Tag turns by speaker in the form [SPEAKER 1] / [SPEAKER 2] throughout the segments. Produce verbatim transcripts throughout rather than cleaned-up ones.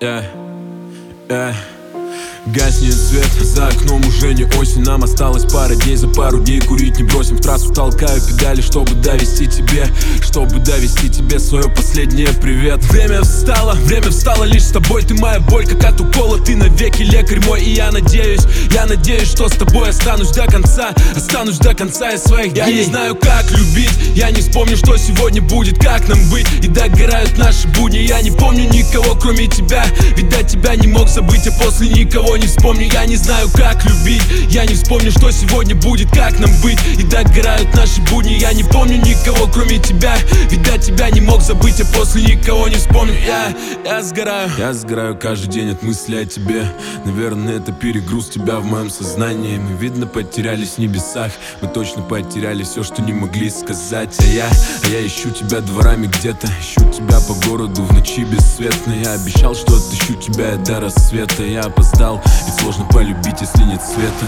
[SPEAKER 1] yeah, yeah. Гаснет свет, за окном уже не осень. Нам осталось пара дней, за пару дней курить не бросим. В трассу толкаю педали, чтобы довести тебе, чтобы довести тебе свое последнее привет. Время встало, время встало лишь с тобой. Ты моя боль, как от укола, ты навеки лекарь мой. И я надеюсь, я надеюсь, что с тобой останусь до конца. Останусь до конца из своих дней. Я не знаю, как любить, я не вспомню, что сегодня будет, как нам быть. И догорают наши будни, я не помню никого, кроме тебя. Ведь до тебя не мог забыть, а после никого не вспомню. Я не знаю, как любить, я не вспомню, что сегодня будет, как нам быть. И догорают наши будни, я не помню никого, кроме тебя. Ведь до тебя не мог забыть, а после никого не вспомню. Я, я сгораю, я сгораю каждый день от мысли о тебе. Наверное, это перегруз тебя в моем сознании. Мы, видно, потерялись в небесах. Мы точно потеряли все, что не могли сказать. А я, а я ищу тебя дворами где-то. Ищу тебя по городу в ночи бесцветной. Я обещал, что отыщу тебя до рассвета. Я опоздал, ведь сложно полюбить, если нет света.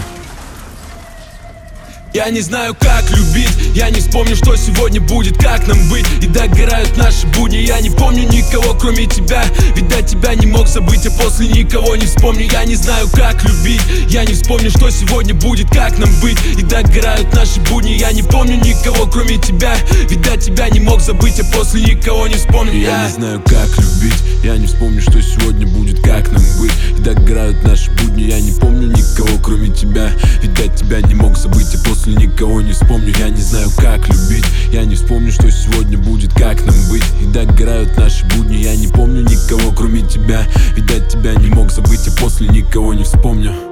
[SPEAKER 1] Я не знаю, как любить, я не вспомню, что сегодня будет, как нам быть. И догорают наши будни, я не помню никого, кроме тебя. Ведь до тебя не мог забыть, а после никого не вспомню. Я не знаю, как любить, я не вспомню, что сегодня будет, как нам быть. И догорают наши будни, я не помню никого, кроме тебя. Ведь до тебя не мог забыть, а после никого не вспомню. Я, я не знаю, как любить, я не вспомню, что сегодня будет, как нам быть. И догорают наши будни, я не помню никого, кроме тебя. Ведь до тебя не мог забыть, а после никого не вспомню. Я не знаю, как любить, я не вспомню, что сегодня будет, как нам быть. И догорают наши будни, я не помню никого, кроме тебя. Ведь до тебя не мог забыть, а после никого не вспомню.